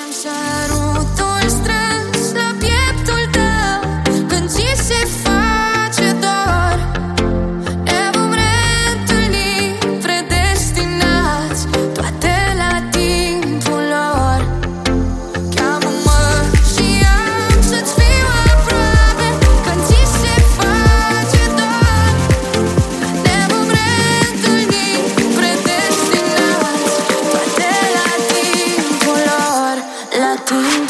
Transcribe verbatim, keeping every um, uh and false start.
Sărutul strâns la pieptul tău când ți se face dor. Ne vom reîntâlni predestinați, toate la timpul lor. Cheamă-mă și am să-ți fiu aproape când ți se face dor. Ne vom reîntâlni predestinați, toate la timpul lor, la timpul